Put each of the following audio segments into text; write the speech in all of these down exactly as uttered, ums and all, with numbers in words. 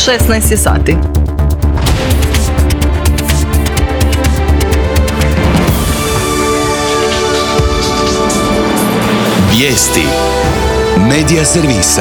šesnaest je sati. Vijesti Medija servisa.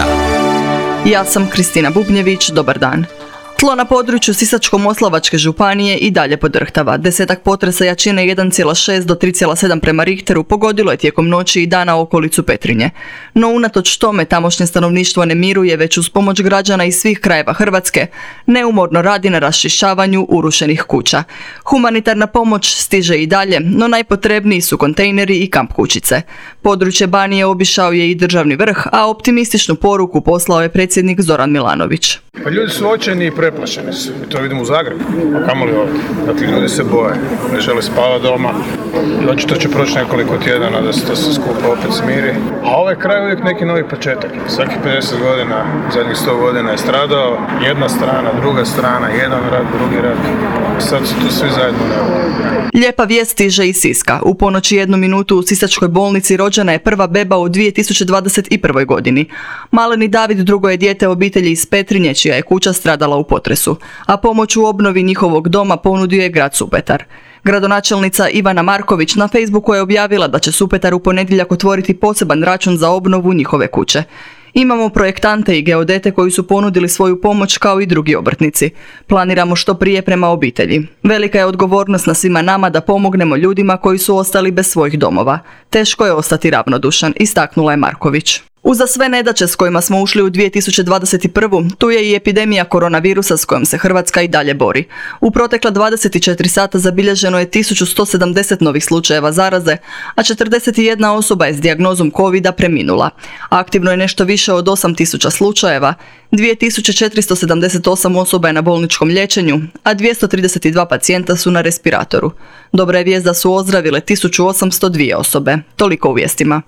Ja sam Kristina Bubnjević, dobar dan. Tlo na području Sisačko-moslavačke županije i dalje podrhtava. Desetak potresa jačine jedan zarez šest do tri zarez sedam prema Richteru pogodilo je tijekom noći i dana okolicu Petrinje. No unatoč tome tamošnje stanovništvo ne miruje, već uz pomoć građana iz svih krajeva Hrvatske neumorno radi na raščišćavanju urušenih kuća. Humanitarna pomoć stiže i dalje, no najpotrebniji su kontejneri i kamp kućice. Područje Banije obišao je i državni vrh, a optimističnu poruku poslao je predsjednik Zoran Milanović. Pa ljudi su očajni i preplašeni su. Mi to vidimo u Zagrebu, a kamoli ovdje. Dakle, ljudi se boje, ne žele spavati doma. I očito će proći nekoliko tjedana da se to sve skupa opet smiri. A ovaj kraj je uvijek neki novi početak. Svaki pedeset godina, zadnjih sto godina je stradao. Jedna strana, druga strana, jedan rat, drugi rat. Sad su tu svi zajedno nevoljni. Lijepa vijest stiže iz Siska. U ponoći jednu minutu u Sisačkoj bolnici rođena je prva beba u dvije tisuće dvadeset prve. godini. Maleni David drugo je dijete obitelji iz Petrinje, čija je kuća stradala u potresu, a pomoć u obnovi njihovog doma ponudio je grad Supetar. Gradonačelnica Ivana Marković na Facebooku je objavila da će Supetar u ponedjeljak otvoriti poseban račun za obnovu njihove kuće. Imamo projektante i geodete koji su ponudili svoju pomoć kao i drugi obrtnici. Planiramo što prije prema obitelji. Velika je odgovornost na svima nama da pomognemo ljudima koji su ostali bez svojih domova. Teško je ostati ravnodušan, istaknula je Marković. Uza sve nedaće s kojima smo ušli u dvije tisuće dvadeset prvu. tu je i epidemija koronavirusa s kojom se Hrvatska i dalje bori. U protekla dvadeset četiri sata zabilježeno je tisuću sto sedamdeset novih slučajeva zaraze, a četrdeset jedna osoba je s dijagnozom covida preminula. Aktivno je nešto više od osam tisuća slučajeva, dvije tisuće četiristo sedamdeset osam osoba je na bolničkom liječenju, a dvjesto trideset dva pacijenta su na respiratoru. Dobra je vijest da su ozdravile tisuću osamsto dvije osobe. Toliko u vijestima.